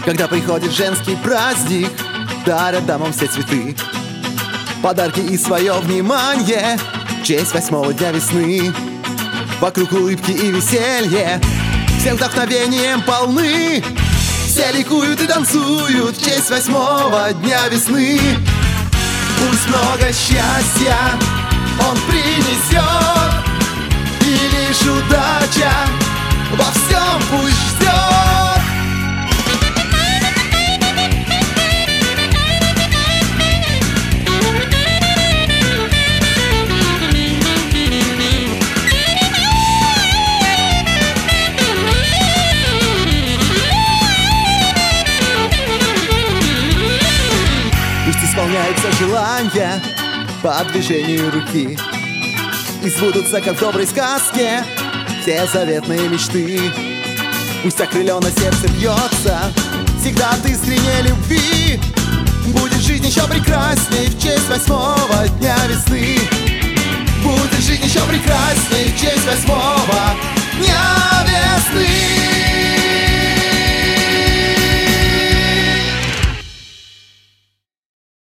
Когда приходит женский праздник, дарят дамам все цветы, подарки и свое внимание в честь 8-го дня весны. Вокруг улыбки и веселье, все вдохновением полны, все ликуют и танцуют в честь 8-го дня весны. Пусть много счастья он принесет, и лишь удача во всем пусть ждет. Пусть исполняются желания по движению руки, и сбудутся, как в доброй сказке, все заветные мечты. Пусть окрылено сердце бьется всегда от искренней любви. Будет жизнь еще прекрасней в честь 8-го дня весны. Будет жизнь еще прекрасней в честь 8-го